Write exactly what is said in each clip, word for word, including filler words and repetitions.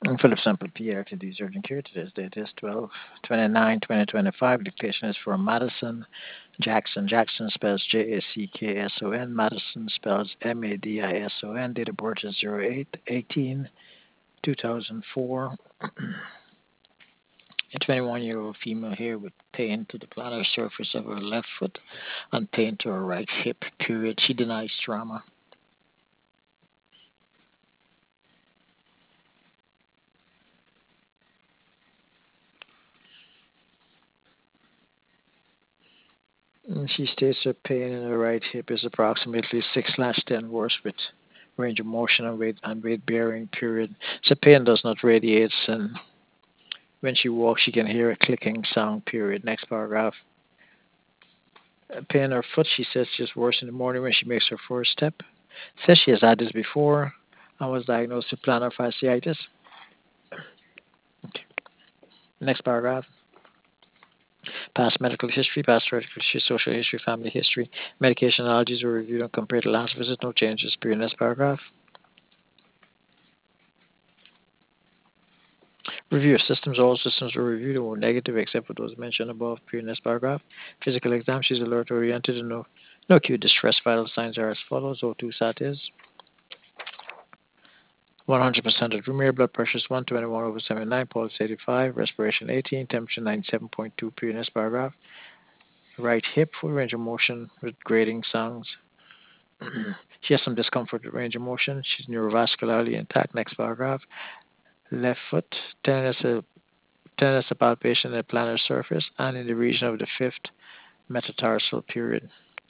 Philip Sample P R to the urgent care. Today's date is twelve twenty-nine twenty twenty-five. Dictation is for Madison Jackson. Jackson spells J A C K S O N. Madison spells M A D I S O N. Date of birth is zero eight eighteen two thousand four. A twenty-one year old female here with pain to the plantar surface of her left foot and pain to her right hip, period. She denies trauma. And she states her pain in her right hip is approximately six slash ten worse with range of motion and weight and weight bearing, period. So pain does not radiate, and when she walks, she can hear a clicking sound, period. Next paragraph. Pain in her foot, she says, just worse in the morning when she makes her first step. Says she has had this before and was diagnosed with plantar fasciitis. Okay. Next paragraph. Past medical history, past medical history, social history, family history, medication allergies were reviewed and compared to last visit. No changes. Period. Next paragraph. Review of systems. All systems were reviewed and were negative except for those mentioned above. Period. Next paragraph. Physical exam. She's alert oriented and no, no acute distress. Vital signs are as follows. O two sat is one hundred percent of room air. Blood pressure is one twenty-one over seventy-nine. Pulse eighty-five. Respiration eighteen. Temperature ninety-seven point two. Period. Next paragraph. Right hip. Full range of motion with grating sounds. She has some discomfort with range of motion. She's neurovascularly intact. Next paragraph. Left foot. Tenderness of, tenderness of palpation at the plantar surface and in the region of the fifth metatarsal, period.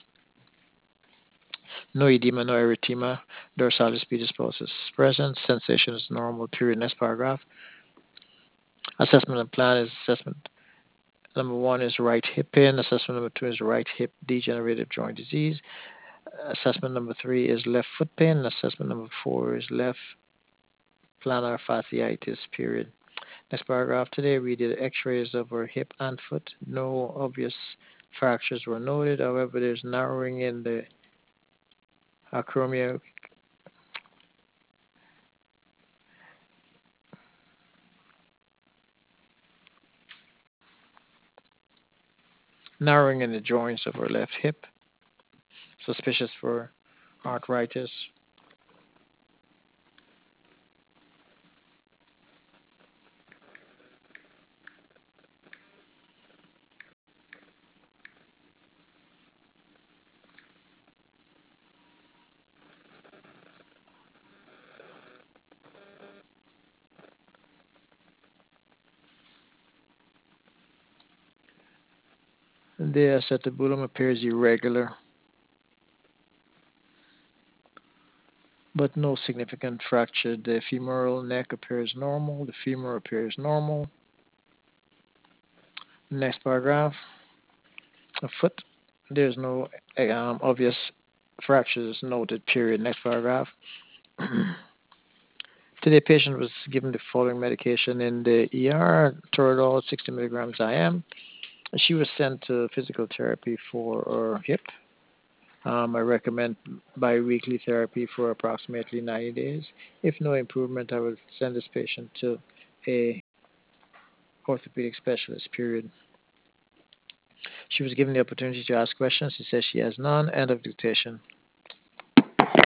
No edema, no erythema. Dorsalis pedis is present. Sensation is normal, period. Next paragraph. Assessment and plan is assessment. Number one is right hip pain. Assessment number two is right hip degenerative joint disease. Assessment number three is left foot pain. Assessment number four is left plantar fasciitis, period. Next paragraph. Today we did x-rays of her hip and foot. No obvious fractures were noted. However, there's narrowing in the acromia, narrowing in the joints of her left hip. Suspicious for arthritis. The acetabulum appears irregular, but no significant fracture. The femoral neck appears normal. The femur appears normal. Next paragraph. A foot. There's no um, obvious fractures noted, period. Next paragraph. Today, patient was given the following medication in the E R: Toradol, sixty milligrams I M. She was sent to physical therapy for her hip. Um, I recommend bi-weekly therapy for approximately ninety days. If no improvement, I will send this patient to a orthopedic specialist, period. She was given the opportunity to ask questions. She says she has none. End of dictation.